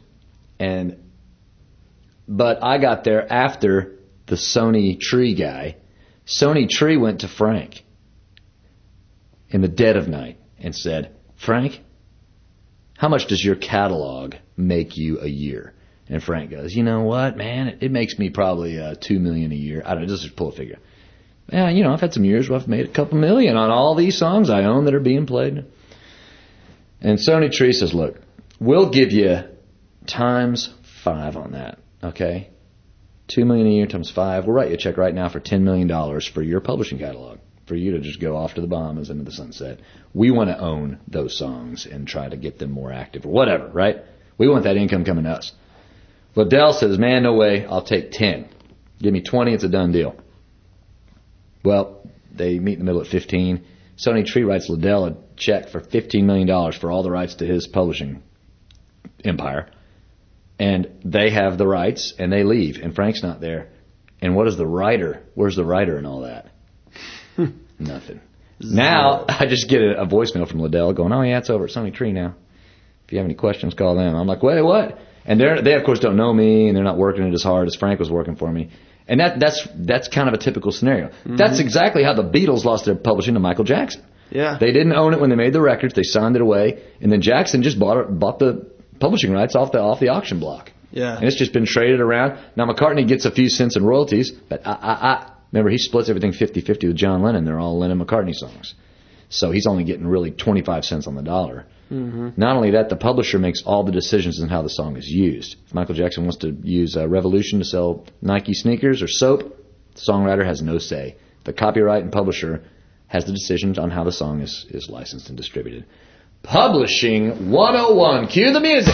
but I got there after the Sony Tree guy. Sony Tree went to Frank in the dead of night and said, Frank, how much does your catalog make you a year? And Frank goes, you know what, man, it makes me probably $2 million a year. I don't know, just pull a figure. Yeah, I've had some years where I've made a couple million on all these songs I own that are being played. And Sony Tree says, look, we'll give you times 5 on that, okay? $2 million a year times 5. We'll write you a check right now for $10 million for your publishing catalog, for you to just go off to the Bahamas into the sunset. We want to own those songs and try to get them more active or whatever, right? We want that income coming to us. Liddell says, man, no way, I'll take 10. Give me 20, it's a done deal. Well, they meet in the middle at 15. Sony Tree writes Liddell a check for $15 million for all the rights to his publishing empire. And they have the rights, and they leave, and Frank's not there. And what is the writer? Where's the writer in all that? Nothing. Now, I just get a voicemail from Liddell going, oh, yeah, it's over at Sony Tree now. If you have any questions, call them. I'm like, wait, what? And they of course, don't know me, and they're not working it as hard as Frank was working for me. And that's kind of a typical scenario. Mm-hmm. That's exactly how the Beatles lost their publishing to Michael Jackson. Yeah. They didn't own it when they made the records. They signed it away, and then Jackson just bought the publishing rights off the auction block. Yeah. And it's just been traded around. Now McCartney gets a few cents in royalties, but remember he splits everything 50-50 with John Lennon. They're all Lennon-McCartney songs. So he's only getting really 25 cents on the dollar. Mm-hmm. Not only that, the publisher makes all the decisions on how the song is used. If Michael Jackson wants to use Revolution to sell Nike sneakers or soap, the songwriter has no say. The copyright and publisher has the decisions on how the song is licensed and distributed. Publishing 101. Cue the music.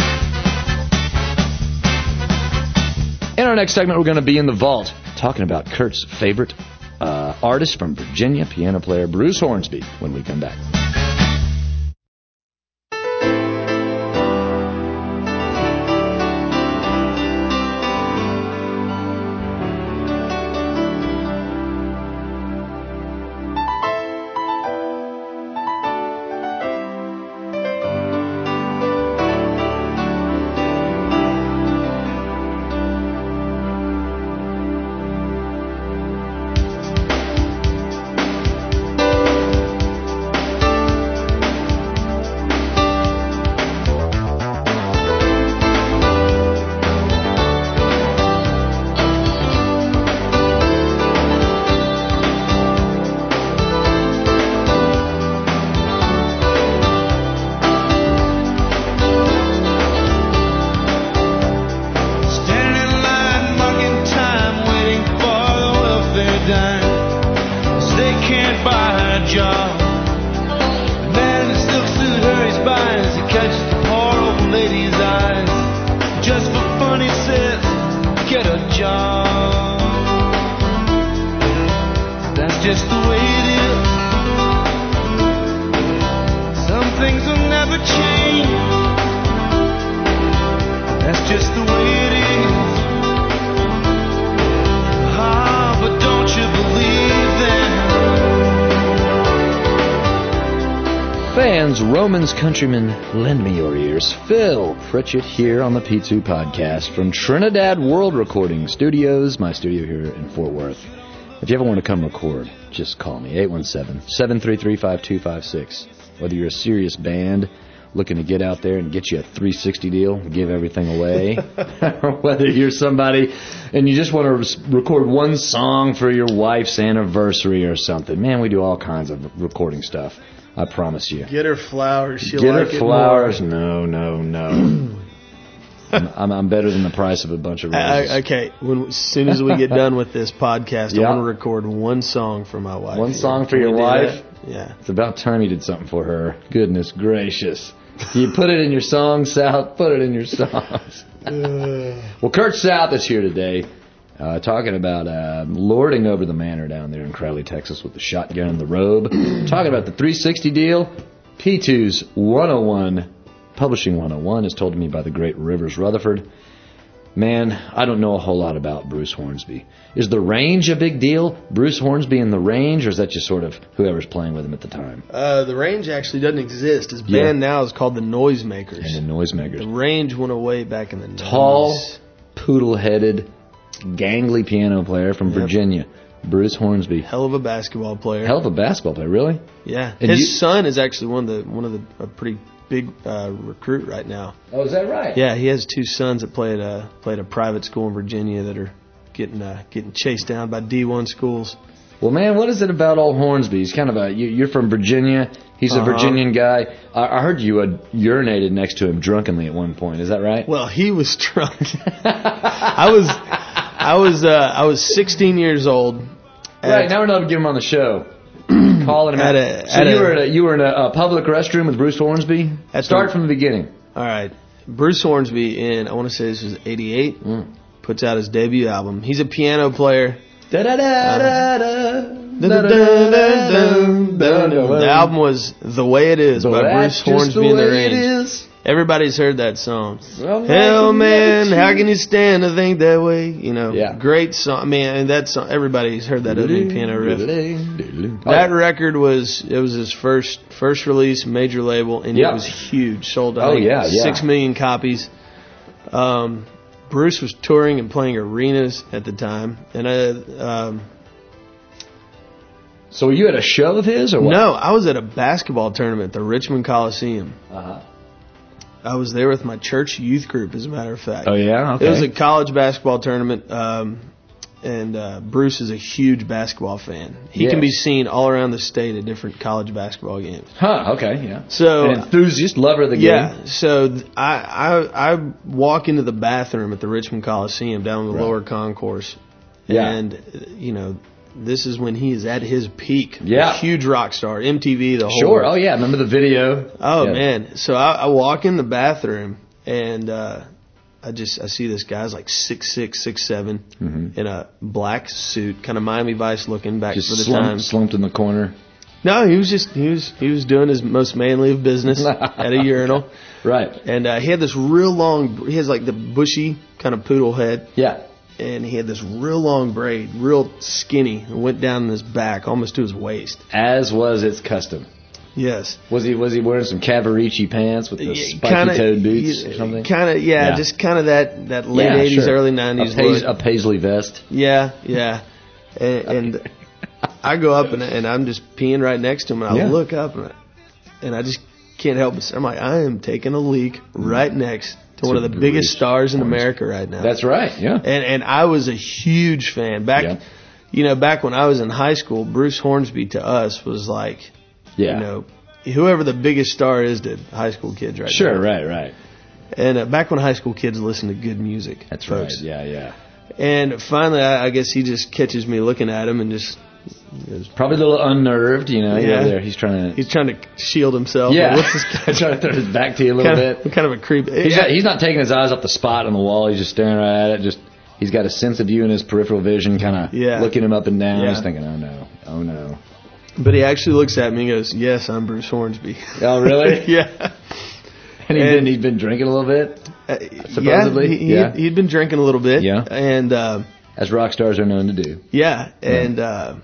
In our next segment, we're going to be in the vault talking about Kurt's favorite artist from Virginia, piano player Bruce Hornsby, when we come back. Romans countrymen, lend me your ears. Phil Pritchett here on the P2 podcast from Trinidad World Recording Studios, my studio here in Fort Worth. If you ever want to come record, just call me, 817-733-5256. Whether you're a serious band looking to get out there and get you a 360 deal, give everything away, or whether you're somebody and you just want to record one song for your wife's anniversary or something. Man, we do all kinds of recording stuff. I promise you. Get her flowers. She'll Get like her it flowers. more. No. I'm better than the price of a bunch of roses. Okay, as soon as we get done with this podcast, Yeah. I want to record one song for my wife. One song for Can your we do wife? that? Yeah. It's about time you did something for her. Goodness gracious. You put it in your songs, South. Put it in your songs. Well, Kurt South is here today talking about lording over the manor down there in Crowley, Texas with the shotgun and the robe. Talking about the 360 deal. P2's 101, Publishing 101, is told to me by the great Rivers Rutherford. Man, I don't know a whole lot about Bruce Hornsby. Is the range a big deal? Bruce Hornsby in the range, or is that just sort of whoever's playing with him at the time? The Range actually doesn't exist. His band now is called the Noisemakers. And the Noisemakers. The Range went away back in the 90s. Tall, poodle-headed, gangly piano player from Virginia, Bruce Hornsby. Hell of a basketball player. Hell of a basketball player, really? Yeah. And His son is actually one of the a pretty big recruit right now. Oh, is that right? Yeah, he has two sons that play at a private school in Virginia that are getting chased down by D1 schools. Well, man, what is it about old Hornsby? He's kind of you're from Virginia. He's a Virginian guy. I heard you had urinated next to him drunkenly at one point. Is that right? Well, he was drunk. I was 16 years old. Right, now we're not going to get him on the show. Calling him out. You were in a public restroom with Bruce Hornsby? Start from the beginning. All right. Bruce Hornsby in, I want to say this was 88, puts out his debut album. He's a piano player. The album was The Way It Is by Bruce Hornsby and the Range. Everybody's heard that song. Hell, man, how can you stand to think that way? You know, great song. I mean, that song, everybody's heard that opening piano riff. That record was his first release, major label, and it was huge. Sold out 6 million copies. Bruce was touring and playing arenas at the time, and So were you at a show of his, or what? No, I was at a basketball tournament at the Richmond Coliseum. I was there with my church youth group, as a matter of fact. Oh, yeah? Okay. It was a college basketball tournament, and Bruce is a huge basketball fan. He can be seen all around the state at different college basketball games. Huh, okay, yeah. So, an enthusiast, lover of the game. Yeah, so I walk into the bathroom at the Richmond Coliseum down in the lower concourse, and, you know, this is when he is at his peak. Yeah. A huge rock star. MTV, the whole Sure. Oh, yeah. Remember the video? Oh, man. So I walk in the bathroom, and I see this guy's like 6'6", 6'7", in a black suit, kind of Miami Vice looking back just for the time. Slumped in the corner. No, he was doing his most manly of business at a urinal. Right. And he had this real long, he has like the bushy kind of poodle head. Yeah. And he had this real long braid, real skinny, and went down his back, almost to his waist. As was its custom. Yes. Was he wearing some Cavarici pants with the spiky-toed boots or something? Kind of, just kind of that late 80s, early 90s look. A paisley vest. Yeah. And I go up, and I'm just peeing right next to him, and I look up, and I just can't help but say, I'm like, I am taking a leak right next to one of the biggest stars in America right now. That's right, yeah. And I was a huge fan. Back when I was in high school, Bruce Hornsby to us was like, you know, whoever the biggest star is to high school kids right now. Sure, right. And back when high school kids listened to good music. That's folks. right, yeah. And finally, I guess he just catches me looking at him and just... Probably a little unnerved, you know. Yeah. There. He's trying to shield himself. Yeah. Like, what's this guy trying to throw his back to you a little bit. Kind of a creep. He's not taking his eyes off the spot on the wall. He's just staring right at it. He's got a sense of you in his peripheral vision, kind of looking him up and down. He's thinking, oh no. But he actually looks at me and goes, "Yes, I'm Bruce Hornsby." Oh, really? Yeah. And he'd been drinking a little bit, supposedly? He'd been drinking a little bit. Yeah. And... as rock stars are known to do. Yeah, and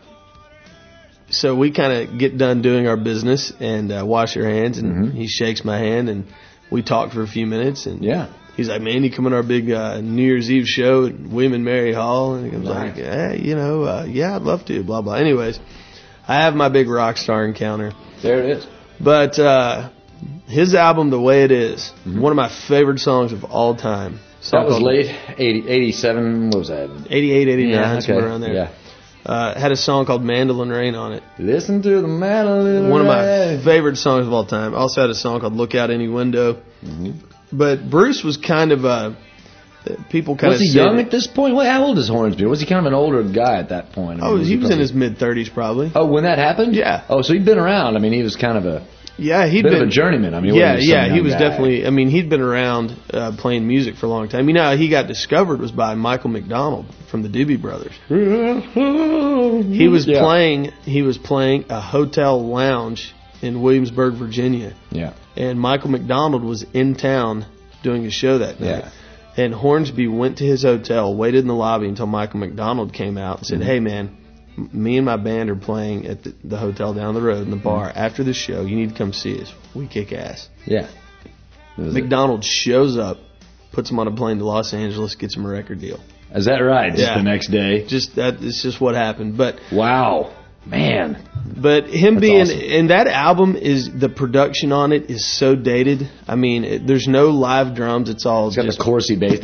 so we kind of get done doing our business and wash our hands, and he shakes my hand, and we talk for a few minutes, and he's like, man, you come on our big New Year's Eve show at William and Mary Hall? And he was like, yeah, I'd love to, blah, blah. Anyways, I have my big rock star encounter. There it is. But his album, The Way It Is, one of my favorite songs of all time. That was late 87. What was that? 88, 89, Yeah, somewhere around there. Yeah. Had a song called Mandolin Rain on it. Listen to the mandolin. One of my favorite songs of all time. Also had a song called Look Out Any Window. But Bruce was kind of people kind of. Was he young at this point? Well, how old is Hornsby? Was he kind of an older guy at that point? I mean, he was in his mid-30s probably. Oh, when that happened? Yeah. Oh, so he'd been around. I mean, he was kind of a he'd bit been of a journeyman. I mean, he he was definitely. I mean, he'd been around playing music for a long time. You know, how he got discovered was by Michael McDonald from the Doobie Brothers. He was playing a hotel lounge in Williamsburg, Virginia. Yeah. And Michael McDonald was in town doing a show that night. Yeah. And Hornsby went to his hotel, waited in the lobby until Michael McDonald came out and said, hey, man, me and my band are playing at the hotel down the road in the bar. After the show, you need to come see us. We kick ass. Yeah. McDonald shows up, puts him on a plane to Los Angeles, gets him a record deal. Is that right? Just the next day? It's just what happened. But wow. Man. But him That's being, awesome. and that album is, the production on it is so dated. I mean, there's no live drums. It's all It's got just the chorusy bass.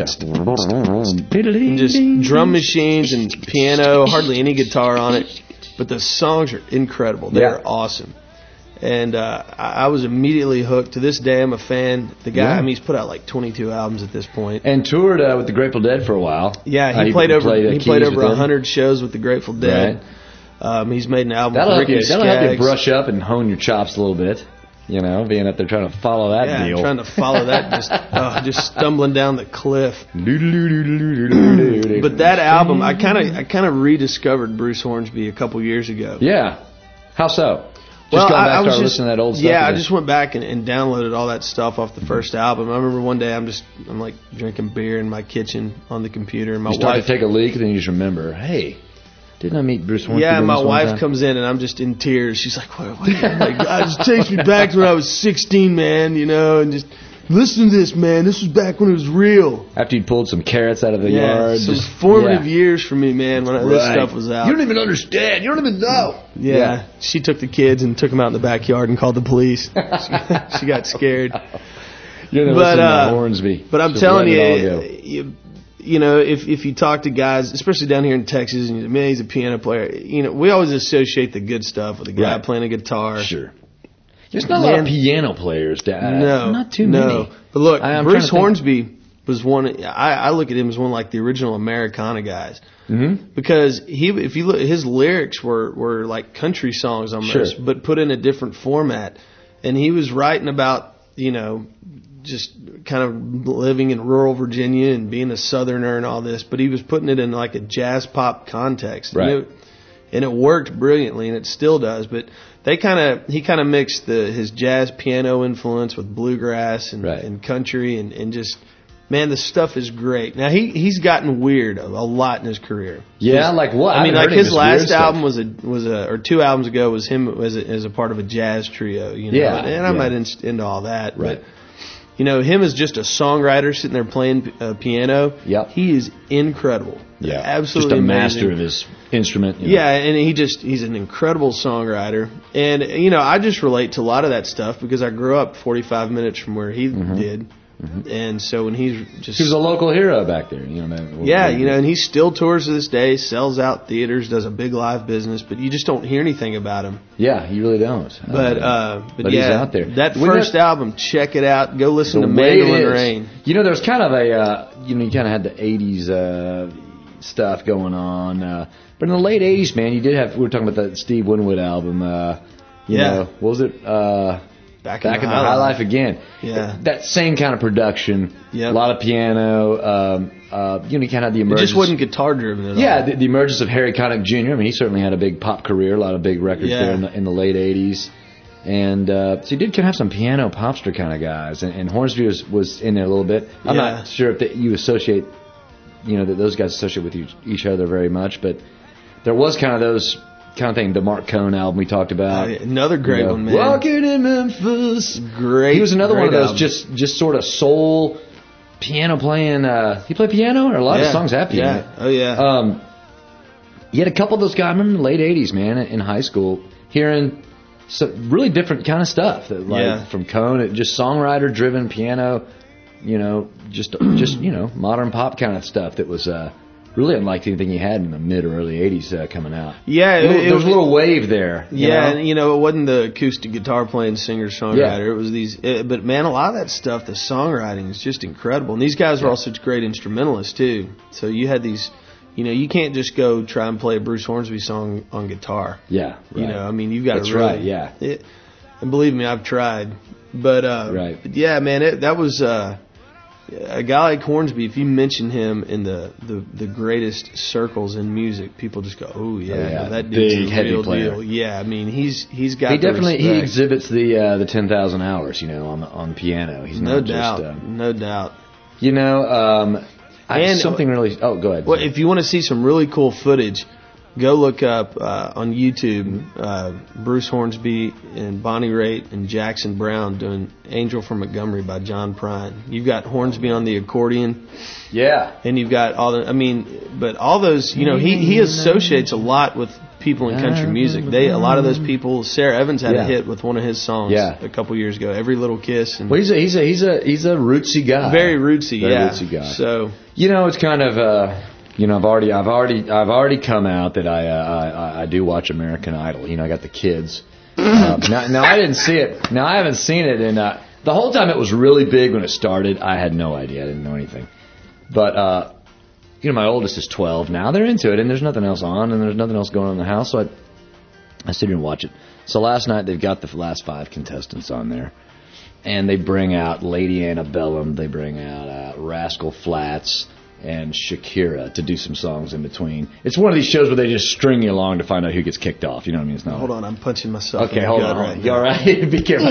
and just drum machines and piano, hardly any guitar on it. But the songs are incredible. They're awesome. And I was immediately hooked. To this day, I'm a fan. The guy, I mean, he's put out like 22 albums at this point. And toured with the Grateful Dead for a while. Yeah, he played over 100 shows with the Grateful Dead. Right. He's made an album with Ricky Skaggs. That'll help you brush up and hone your chops a little bit. You know, being up there trying to follow that deal. Trying to follow that, just stumbling down the cliff. But that album, I kind of rediscovered Bruce Hornsby a couple years ago. Yeah. How so? Just going back to listening to that old stuff. Yeah, I just went back and downloaded all that stuff off the first album. I remember one day I'm like drinking beer in my kitchen on the computer, and my wife wife to take a leak, and then you just remember, hey, didn't I meet Bruce Hornsby? Yeah, my wife comes in and I'm just in tears. She's like, "What? Oh my God, it just takes me back to when I was 16, man. You know, and just listen to this, man. This was back when it was real." After you'd pulled some carrots out of the yard, some formative years for me, man. When this stuff was out, you don't even understand. You don't even know. Yeah, she took the kids and took them out in the backyard and called the police. She got scared. Hornsby. But I'm telling you know, if you talk to guys, especially down here in Texas, and you say, man, he's a piano player. You know, we always associate the good stuff with a guy playing a guitar. Sure. There's not a lot of piano players, Dad. No, not too many. But look, Bruce Hornsby was one. I look at him as one like the original Americana guys. Mm-hmm. Because if you look, his lyrics were like country songs almost, but put in a different format. And he was writing about, you know, just kind of living in rural Virginia and being a Southerner and all this, but he was putting it in like a jazz pop context. Right. And it worked brilliantly, and it still does. But he kind of mixed his jazz piano influence with bluegrass and country and just, man, the stuff is great. Now he's gotten weird a lot in his career. Yeah, like what? I mean, like his last album was or 2 albums ago was him as a part of a jazz trio. You know? Yeah, and I'm not into all that, right. But you know, him as just a songwriter sitting there playing piano. Yep. He is incredible. Yeah, absolutely just a amazing. master of his instrument. You know. Yeah, and he's an incredible songwriter. And you know, I just relate to a lot of that stuff because I grew up 45 minutes from where he did. Mm-hmm. And so when he was a local hero back there, you know, man. Yeah, you know, and he still tours to this day, sells out theaters, does a big live business, but you just don't hear anything about him. Yeah, you really don't. But yeah, he's out there. That first album, check it out. Go listen to Mandolin Rain. You know, there's kind of a you kind of had the 80s stuff going on, but in the late 80s, man, you did have. We were talking about that Steve Winwood album. You know, what was it? Back in the High Life again. Yeah. That same kind of production. Yep. A lot of piano. You kind of the emergence. It just wasn't guitar driven at all. Yeah, the emergence of Harry Connick Jr. I mean, he certainly had a big pop career, a lot of big records there in the late 80s. And so you did kind of have some piano popster kind of guys. And Hornsby was in there a little bit. I'm not sure if you associate, that those guys associate with each other very much. But there was kind of those kind of thing. The Mark Cohn album we talked about. Another great one, man. Walking in Memphis. Great. He was another one of those album. just sort of soul piano playing. He played piano, or a lot of songs have piano. Yeah. Oh yeah. You had a couple of those guys. I remember in the late '80s, man, in high school, hearing some really different kind of stuff. From Cone, just songwriter-driven piano. Just modern pop kind of stuff that was really unlike anything you had in the mid or early '80s coming out. Yeah, there was a little wave there. And it wasn't the acoustic guitar playing singer-songwriter. It was these. But man, a lot of that stuff, the songwriting is just incredible. And these guys were all such great instrumentalists too. So you had these. You can't just go try and play a Bruce Hornsby song on guitar. Yeah, right. You've got to really. Right, yeah. And believe me, I've tried. But right. But yeah, man, that was a guy like Hornsby. If you mention him in the greatest circles in music, people just go, "Oh yeah, that dude's big, a heavy real player. deal." Yeah, I mean, he's got. He definitely the exhibits the 10,000 hours, on piano. He's no not doubt, just, no doubt. Something really. Oh, go ahead. Well, if you want to see some really cool footage, go look up on YouTube Bruce Hornsby and Bonnie Raitt and Jackson Browne doing "Angel from Montgomery" by John Prine. You've got Hornsby on the accordion. Yeah. And you've got but all those, he associates a lot with people in country music. A lot of those people. Sarah Evans had a hit with one of his songs a couple years ago. "Every Little Kiss." And he's a rootsy guy. Very rootsy, rootsy guy. So it's kind of I've already come out that I do watch American Idol. I got the kids. Now I didn't see it. Now I haven't seen it, and the whole time it was really big when it started. I had no idea. I didn't know anything. But my oldest is 12 now. They're into it, and there's nothing else on, and there's nothing else going on in the house. So I sit here and watch it. So last night they've got the last 5 contestants on there, and they bring out Lady Antebellum. They bring out Rascal Flatts and Shakira to do some songs in between. It's one of these shows where they just string you along to find out who gets kicked off. You know what I mean? It's not. Hold on, I'm punching myself. Okay, hold on. Right, you all right? Be careful.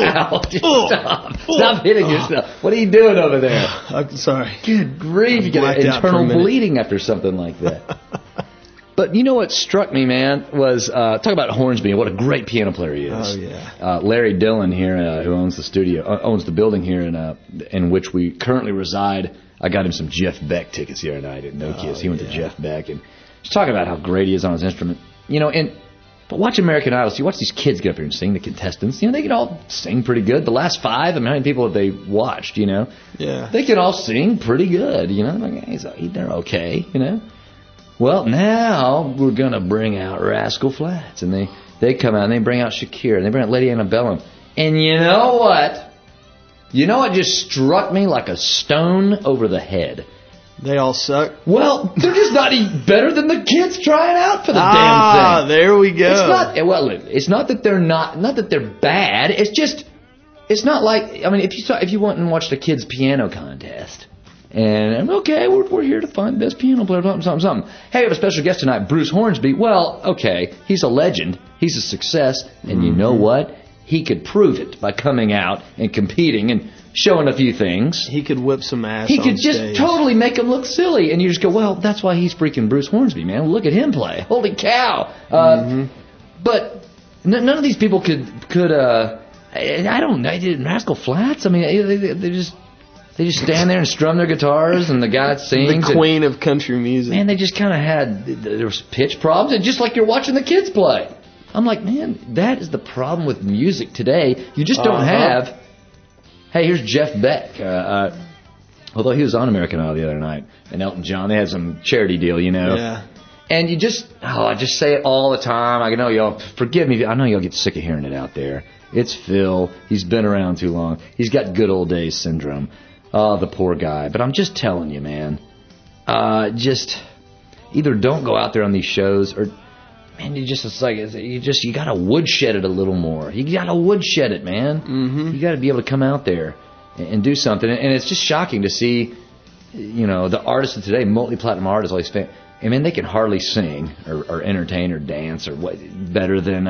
Stop hitting yourself. What are you doing over there? I'm sorry. Good grief! You get internal bleeding after something like that. But what struck me, man, was talk about Hornsby and what a great piano player he is. Oh yeah. Larry Dillon here, who owns the building here in which we currently reside. I got him some Jeff Beck tickets the other night at No Kiss. He went to Jeff Beck and he's talking about how great he is on his instrument. But watch American Idol. So you watch these kids get up here and sing, the contestants. They can all sing pretty good. The last 5, how many people have they watched? Yeah. They can all sing pretty good. They're okay. Well, now we're gonna bring out Rascal Flatts, and they come out and they bring out Shakira and they bring out Lady Antebellum. And you know what? What just struck me like a stone over the head? They all suck? Well, they're just not even better than the kids trying out for the damn thing. Ah, there we go. It's not that they're not that they're bad. It's not like, if you went and watched a kids piano contest, and okay, we're here to find the best piano player, something. Hey, we have a special guest tonight, Bruce Hornsby. Well, okay, he's a legend. He's a success, and you know what? He could prove it by coming out and competing and showing a few things. He could whip some ass. He could just totally make him look silly, and you just go, well, that's why he's freaking Bruce Hornsby, man. Look at him play. Holy cow! But none of these people could. I don't know. Rascal Flatts. They just stand there and strum their guitars, and the guy sings. The queen of country music. Man, they just kind of there was pitch problems, and just like you're watching the kids play. I'm like, man, that is the problem with music today. You just don't have. Hey, here's Jeff Beck. Although he was on American Idol the other night, and Elton John, they had some charity deal, Yeah. And I just say it all the time. I know y'all, forgive me. I know y'all get sick of hearing it out there. It's Phil. He's been around too long. He's got good old days syndrome. Oh, the poor guy. But I'm just telling you, man. Just either don't go out there on these shows, or man, you gotta woodshed it a little more. You gotta woodshed it, man. Mm-hmm. You gotta be able to come out there and do something. And it's just shocking to see, the artists of today, multi-platinum artists, all these fans. They can hardly sing or entertain or dance or what better than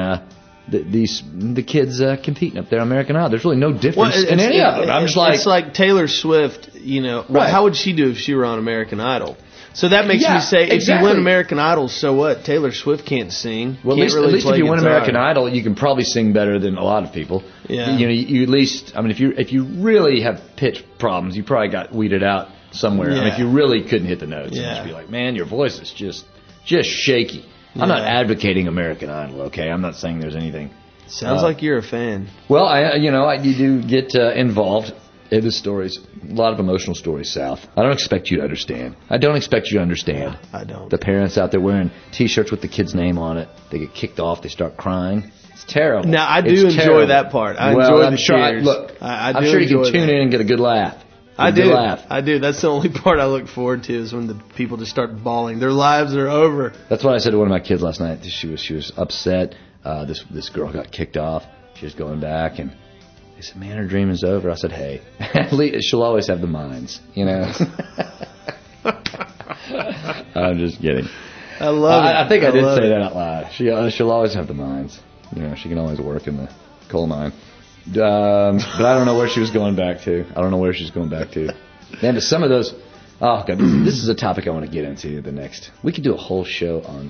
the kids competing up there on American Idol. There's really no difference in any of them. I'm just like, it's like Taylor Swift. Right. How would she do if she were on American Idol? So that makes me say, if you win American Idol, so what? Taylor Swift can't sing. Well, at least if you win American Idol, you can probably sing better than a lot of people. Yeah. You at least, if you really have pitch problems, you probably got weeded out somewhere. I mean, if you really couldn't hit the notes, Yeah. you'd just be like, man, your voice is just shaky. I'm not advocating American Idol, okay? I'm not saying there's anything. Sounds like you're a fan. Well, you do get involved in the stories. A lot of emotional stories, South. I don't expect you to understand. I don't. The parents out there wearing T-shirts with the kid's name on it. They get kicked off. They start crying. It's terrible. Now, I do enjoy that part. I enjoy the tears. I'm sure you can tune in and get a good laugh. I do. That's the only part I look forward to is when the people just start bawling. Their lives are over. That's what I said to one of my kids last night. She was upset. This girl got kicked off. She was going back, and they said, "Man, her dream is over." I said, "Hey, at least she'll always have the mines, you know." I'm just kidding. I love it. I think I did say that out loud. She'll always have the mines. You know, she can always work in the coal mine. But I don't know where she was going back to. Man, but some of those. Oh God, this is a topic I want to get into. We could do a whole show on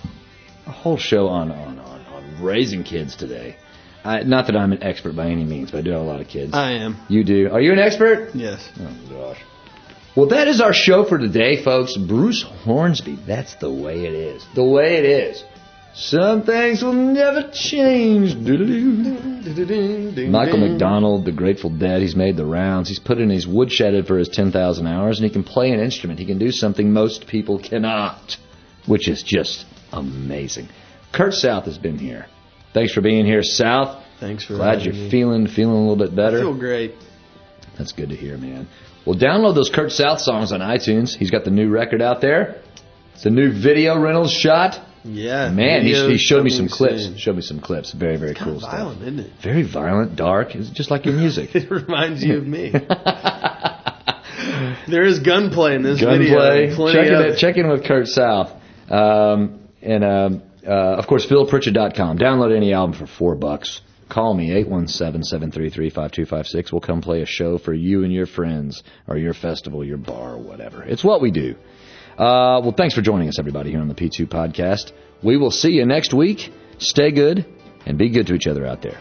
raising kids today. Not that I'm an expert by any means, but I do have a lot of kids. I am. You do. Are you an expert? Yes. Oh gosh. Well, that is our show for today, folks. Bruce Hornsby. That's the way it is. The way it is. Some things will never change. Michael McDonald, the Grateful Dead, he's made the rounds. He's put in his woodshedded for his 10,000 hours, and he can play an instrument. He can do something most people cannot, which is just amazing. Kurt South has been here. Thanks for being here, South. Thanks for Glad you're feeling a little bit better. I feel great. That's good to hear, man. Well, download those Kurt South songs on iTunes. He's got the new record out there. It's a new video Reynolds shot. Yeah, man, he showed me some clips. Very, very cool stuff. Violent, isn't it? Very violent, dark. It's just like your music. It reminds you of me. There is gunplay in this video. Check in with Kurt South. Of course, PhilPritchard.com. Download any album for $4. Call me, 817-733-5256. We'll come play a show for you and your friends, or your festival, your bar, or whatever. It's what we do. Well, thanks for joining us, everybody, here on the P2 Podcast. We will see you next week. Stay good, and be good to each other out there.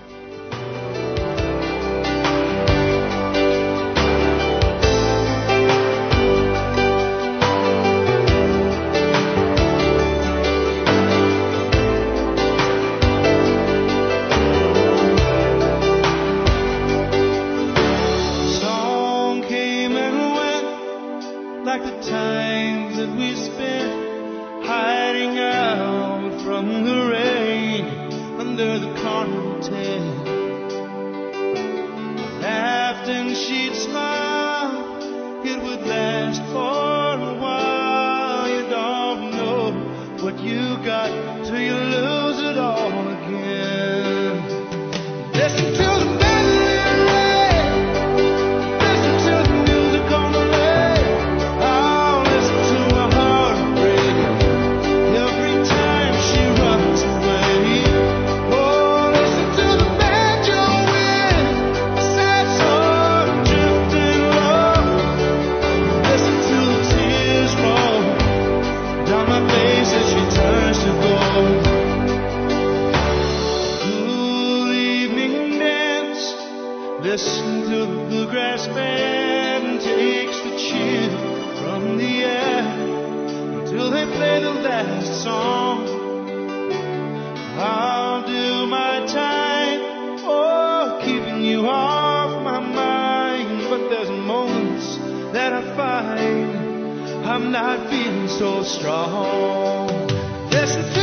I'm not feeling so strong. Listen to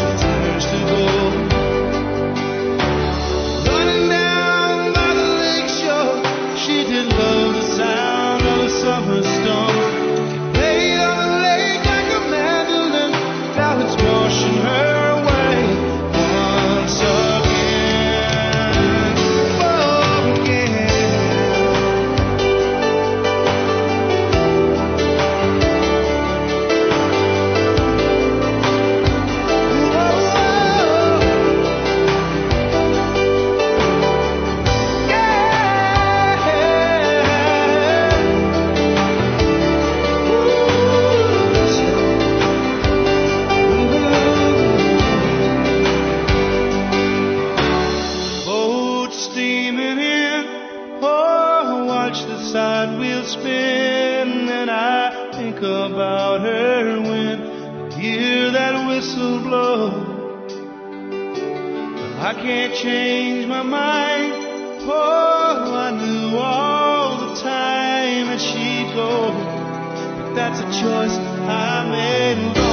running down by the lakes will blow. I can't change my mind. Oh, I knew all the time that she'd go, but that's a choice I made.